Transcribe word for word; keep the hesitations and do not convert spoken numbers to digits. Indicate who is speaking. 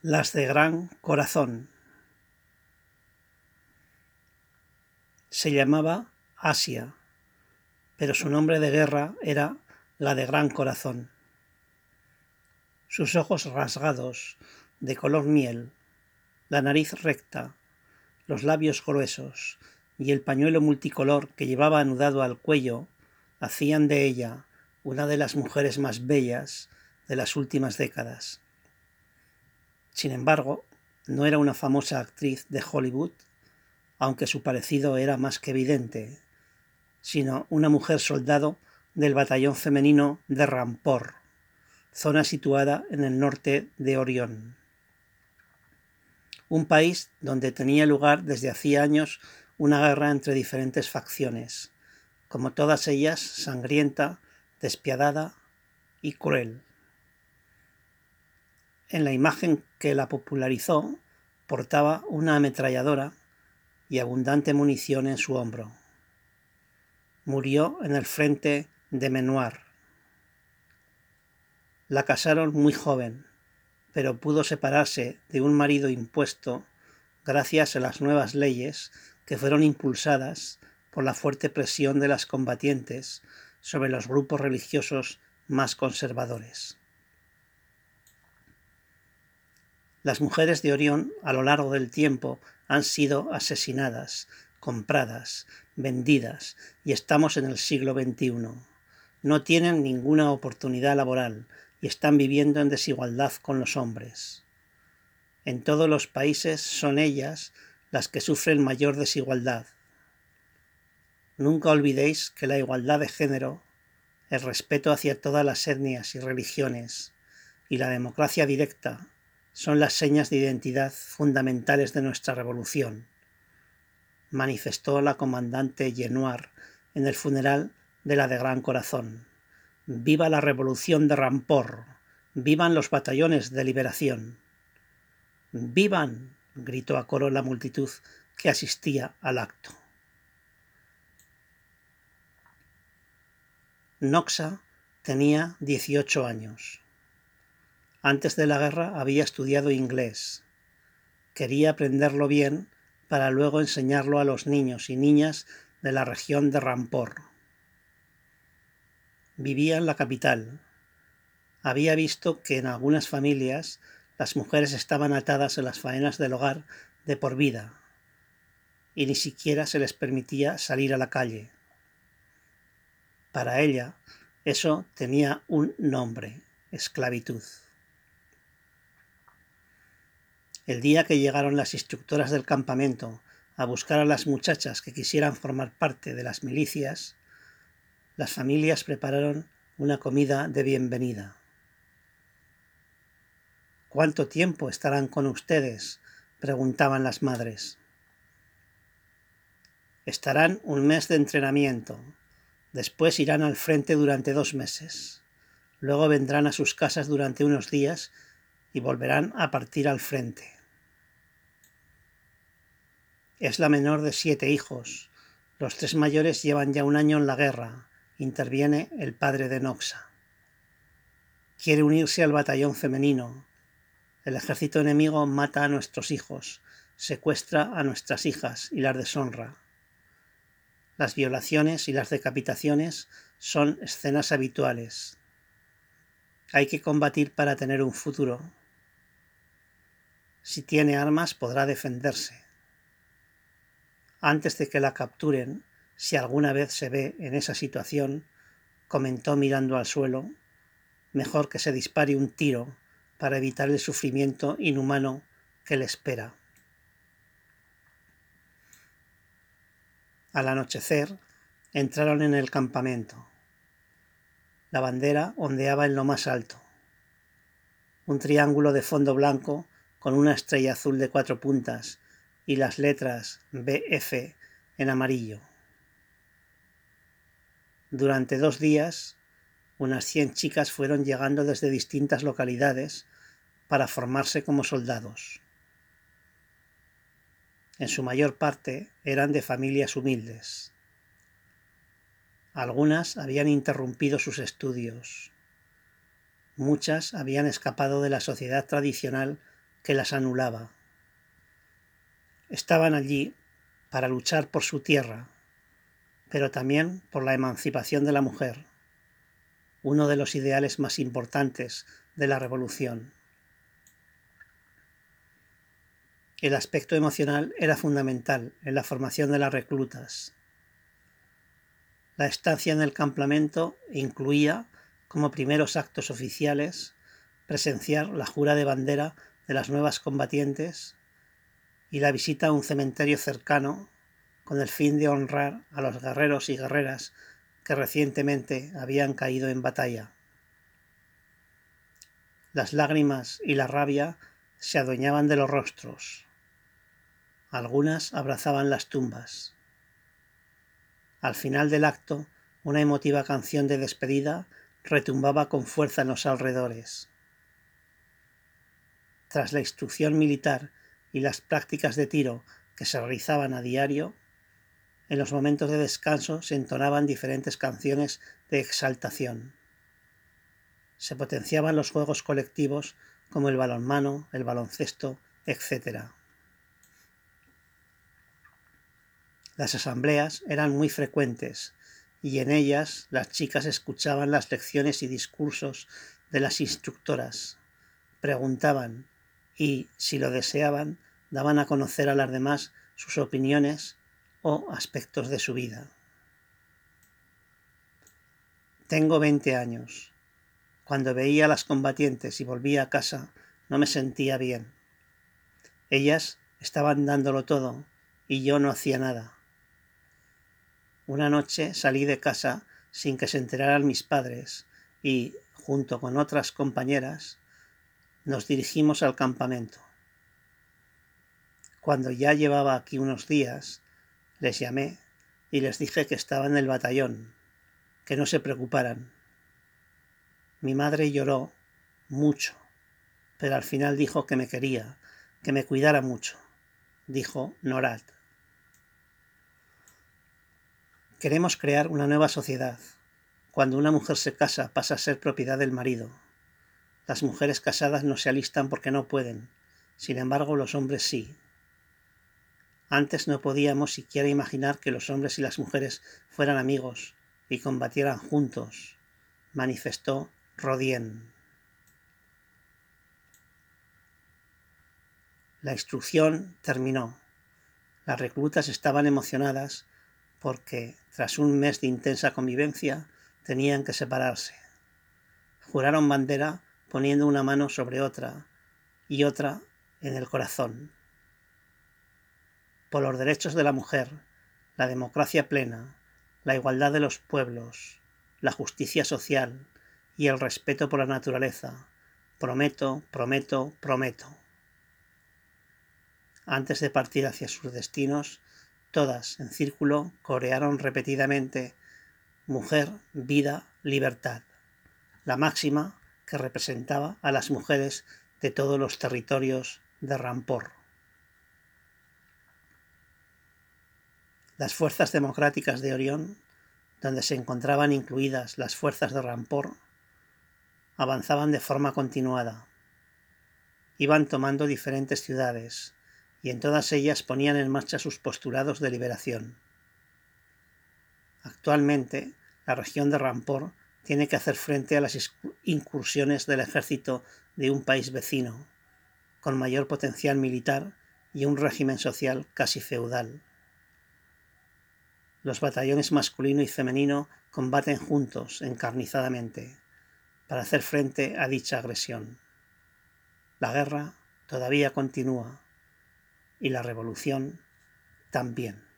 Speaker 1: Las de gran corazón. Se llamaba Asia, pero su nombre de guerra era la de gran corazón. Sus ojos rasgados, de color miel, la nariz recta, los labios gruesos y el pañuelo multicolor que llevaba anudado al cuello hacían de ella una de las mujeres más bellas de las últimas décadas. Sin embargo, no era una famosa actriz de Hollywood, aunque su parecido era más que evidente, sino una mujer soldado del batallón femenino de Rampur, zona situada en el norte de Orión. Un país donde tenía lugar desde hacía años una guerra entre diferentes facciones, como todas ellas sangrienta, despiadada y cruel. En la imagen que la popularizó portaba una ametralladora y abundante munición en su hombro. Murió en el frente de Menuar. La casaron muy joven, pero pudo separarse de un marido impuesto gracias a las nuevas leyes que fueron impulsadas por la fuerte presión de las combatientes sobre los grupos religiosos más conservadores. Las mujeres de Orión a lo largo del tiempo han sido asesinadas, compradas, vendidas y estamos en el siglo veintiuno. No tienen ninguna oportunidad laboral y están viviendo en desigualdad con los hombres. En todos los países son ellas las que sufren mayor desigualdad. Nunca olvidéis que la igualdad de género, el respeto hacia todas las etnias y religiones y la democracia directa son las señas de identidad fundamentales de nuestra revolución, manifestó la comandante Lenoir en el funeral de la de Gran Corazón. ¡Viva la revolución de Rampur! ¡Vivan los batallones de liberación! ¡Vivan!, gritó a coro la multitud que asistía al acto. Noxa tenía dieciocho años. Antes de la guerra había estudiado inglés. Quería aprenderlo bien para luego enseñarlo a los niños y niñas de la región de Rampur. Vivía en la capital. Había visto que en algunas familias las mujeres estaban atadas en las faenas del hogar de por vida y ni siquiera se les permitía salir a la calle. Para ella, eso tenía un nombre: esclavitud. El día que llegaron las instructoras del campamento a buscar a las muchachas que quisieran formar parte de las milicias, las familias prepararon una comida de bienvenida. ¿Cuánto tiempo estarán con ustedes?, preguntaban las madres. Estarán un mes de entrenamiento, después irán al frente durante dos meses, luego vendrán a sus casas durante unos días y volverán a partir al frente. Es la menor de siete hijos. Los tres mayores llevan ya un año en la guerra, interviene el padre de Noxa. Quiere unirse al batallón femenino. El ejército enemigo mata a nuestros hijos, secuestra a nuestras hijas y las deshonra. Las violaciones y las decapitaciones son escenas habituales. Hay que combatir para tener un futuro. Si tiene armas podrá defenderse. Antes de que la capturen, si alguna vez se ve en esa situación, comentó mirando al suelo, mejor que se dispare un tiro para evitar el sufrimiento inhumano que le espera. Al anochecer, entraron en el campamento. La bandera ondeaba en lo más alto. Un triángulo de fondo blanco con una estrella azul de cuatro puntas y las letras B F en amarillo. Durante dos días, unas cien chicas fueron llegando desde distintas localidades para formarse como soldados. En su mayor parte eran de familias humildes. Algunas habían interrumpido sus estudios. Muchas habían escapado de la sociedad tradicional que las anulaba. Estaban allí para luchar por su tierra, pero también por la emancipación de la mujer, uno de los ideales más importantes de la revolución. El aspecto emocional era fundamental en la formación de las reclutas. La estancia en el campamento incluía, como primeros actos oficiales, presenciar la jura de bandera de las nuevas combatientes y la visita a un cementerio cercano con el fin de honrar a los guerreros y guerreras que recientemente habían caído en batalla. Las lágrimas y la rabia se adueñaban de los rostros. Algunas abrazaban las tumbas. Al final del acto, una emotiva canción de despedida retumbaba con fuerza en los alrededores. Tras la instrucción militar y las prácticas de tiro que se realizaban a diario, en los momentos de descanso se entonaban diferentes canciones de exaltación. Se potenciaban los juegos colectivos como el balonmano, el baloncesto, etcétera. Las asambleas eran muy frecuentes y en ellas las chicas escuchaban las lecciones y discursos de las instructoras, preguntaban y, si lo deseaban, daban a conocer a las demás sus opiniones o aspectos de su vida. Tengo veinte años. Cuando veía a las combatientes y volvía a casa, no me sentía bien. Ellas estaban dándolo todo y yo no hacía nada. Una noche salí de casa sin que se enteraran mis padres y, junto con otras compañeras, nos dirigimos al campamento. Cuando ya llevaba aquí unos días, les llamé y les dije que estaba en el batallón, que no se preocuparan. Mi madre lloró mucho, pero al final dijo que me quería, que me cuidara mucho, dijo Norat. Queremos crear una nueva sociedad. Cuando una mujer se casa, pasa a ser propiedad del marido. Las mujeres casadas no se alistan porque no pueden, sin embargo los hombres sí. Antes no podíamos siquiera imaginar que los hombres y las mujeres fueran amigos y combatieran juntos, manifestó Rodien. La instrucción terminó. Las reclutas estaban emocionadas porque, tras un mes de intensa convivencia, tenían que separarse. Juraron bandera poniendo una mano sobre otra y otra en el corazón. Por los derechos de la mujer, la democracia plena, la igualdad de los pueblos, la justicia social y el respeto por la naturaleza, prometo, prometo, prometo. Antes de partir hacia sus destinos, todas en círculo corearon repetidamente mujer, vida, libertad, la máxima que representaba a las mujeres de todos los territorios de Rampor. Las fuerzas democráticas de Orión, donde se encontraban incluidas las fuerzas de Rampor, avanzaban de forma continuada. Iban tomando diferentes ciudades y en todas ellas ponían en marcha sus postulados de liberación. Actualmente, la región de Rampor tiene que hacer frente a las incursiones del ejército de un país vecino, con mayor potencial militar y un régimen social casi feudal. Los batallones masculino y femenino combaten juntos encarnizadamente para hacer frente a dicha agresión. La guerra todavía continúa y la revolución también.